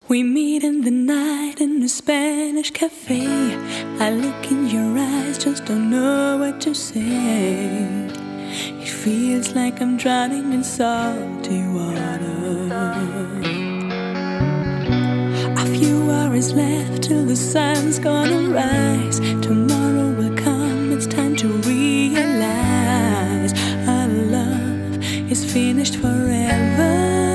We meet in the night in a Spanish cafe. I look in your eyes, just don't know what to say. It feels like I'm drowning in salty water. A few hours left till the sun's gonna rise. Tomorrow will come, it's time to realize our love is finished forever.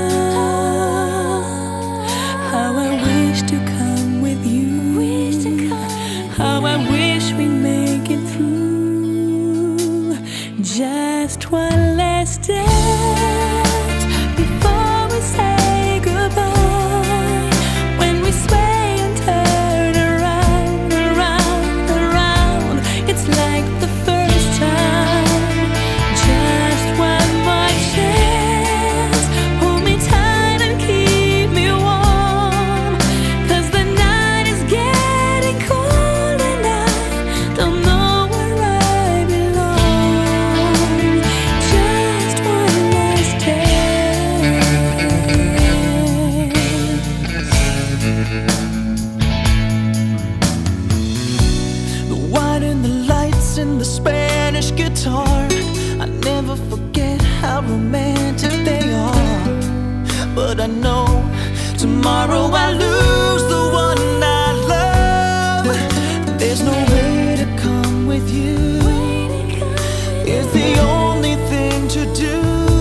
How I wish to come with you. How I wish we make it through. Just one last dance before we say goodbye. When we sway and turn around, around, around, it's like the first time. Just one more chance. Hold me tight and keep me warm, 'cause the night is getting cold and I don't know where I belong. Just one last dance. The wine and the lights and the Spanish guitar, I never forget how romantic they are. But I know tomorrow I lose the one I love. There's no way to come with you. It's the only thing to do.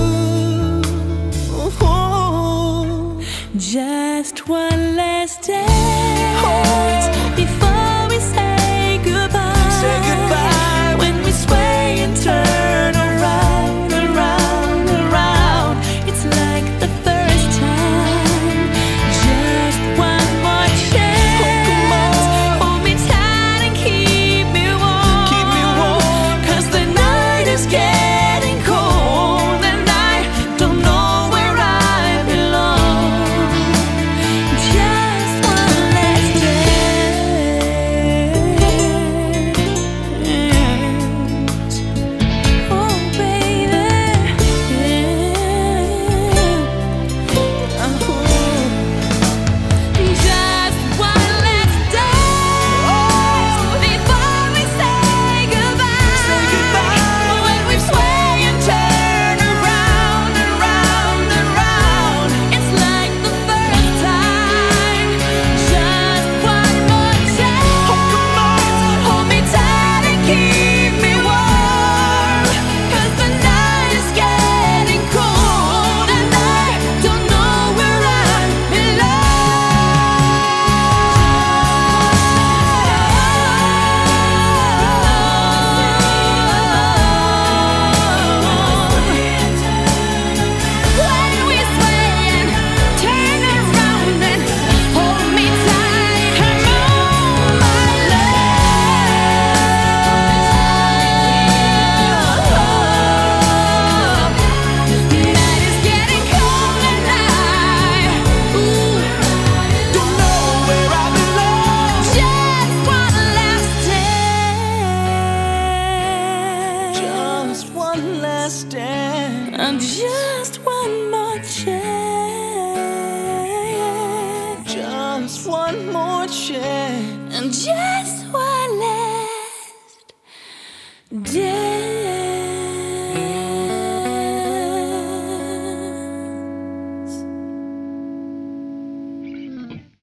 Just one last dance before we say goodbye. Say goodbye. When we sway and turn around, around, around, it's like the first time. Just one more chance. come on. Hold me tight and keep me warm. Keep me warm. 'Cause the night is getting cold and I don't know where I belong. Just one last dance. Oh, baby. Just one last dance before we say goodbye. Say goodbye. When we sway and turn around, around, around, it's like the first time. Just one more chance. Hold me tight and keep me warm, 'cause the night is getting cold and I don't know where I belong. When we sway and turn around and hold me tight, come on, my love. Night is getting cold and I Don't know where I belong. just one last dance. Just one last dance. And just one more chance. Just one more chance. And just one last dance.